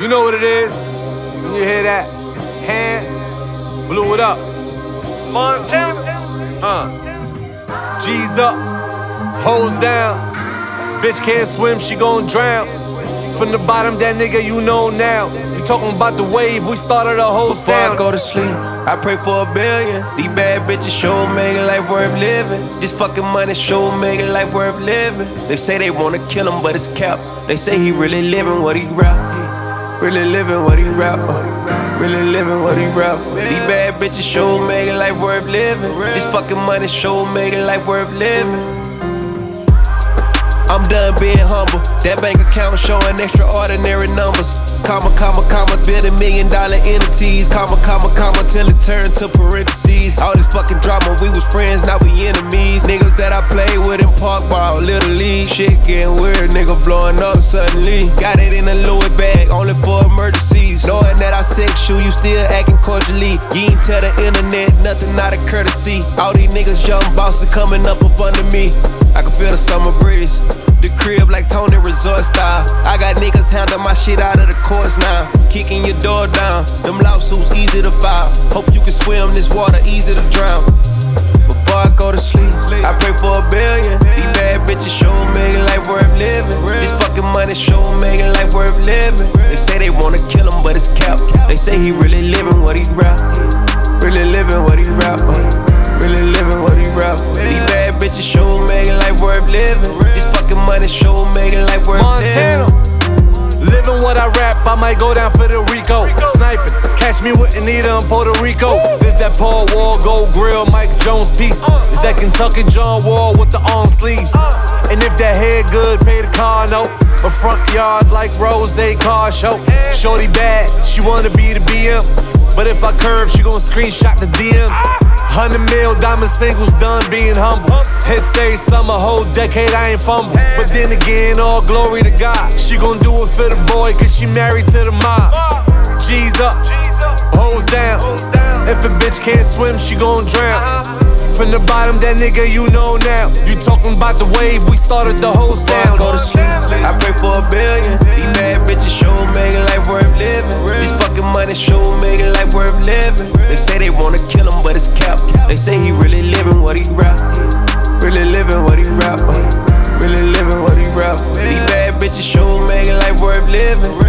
You know what it is. When you hear that, hand, blew it up. Montana. G's up, hoes down. Bitch can't swim, she gon' drown. From the bottom, that nigga you know now. You talking about the wave, we started a whole Before sound. I go to sleep, I pray for $1 billion. These bad bitches show make life worth living. This fucking money show make life worth living. They say they wanna kill him, but it's cap. They say he really living what he rap. Really living what he rap. Really living what he rap. These bad bitches show make life worth living. This fucking money show make life worth living. I'm done being humble. That bank account showing extraordinary numbers. Comma, comma, comma, build $1 million entities. Comma, comma, comma, till it turned to parentheses. All this fucking drama, we was friends, now we enemies. Niggas that I played with in park ball, little league. Shit getting weird, nigga blowing up suddenly. Got it in a Louis bag, only for emergencies. Knowing that I sex you, you still acting cordially. You ain't tell the internet nothing out of courtesy. All these niggas young bosses coming up under me. I can feel the summer breeze. The crib like Tony Resort style. I got niggas handle my shit out of the courts now. Kicking your door down. Them lawsuits easy to file. Hope you can swim this water, easy to drown. Before I go to sleep, I pray for $1 billion. These bad bitches show make life worth living. This fucking money show make life worth living. They say they wanna kill him, but it's cap. They say he really living what he rap. Really living what he rap. Really living what he rap. These bad bitches show make life worth living. This fucking money show make life worth Montana. living. Living what I rap, I might go down for the Rico. Sniping, catch me with Anita in Puerto Rico. This that Paul Wall, Gold Grill, Mike Jones piece. It's that Kentucky John Wall with the arm sleeves. And if that head good, pay the car note. A front yard like Rose Car Show. Shorty bad, she wanna be the BM. But if I curve, she gon' screenshot the DMs. 100 mil diamond singles done being humble. Hits every summer, whole decade I ain't fumble. But then again, all glory to God. She gon' do it for the boy, cause she married to the mob. G's up, hoes down. If a bitch can't swim, she gon' drown. From the bottom, that nigga you know now. You talking about the wave, we started the whole sound. Before I go to sleep, I pray for $1 billion. These bad bitches show make life worth living. This fucking money show make life worth living. They say they wanna kill him, but it's cap. They say he really living what he rap. Really living what he rap. Really living what he rap. These bad bitches show make life worth living.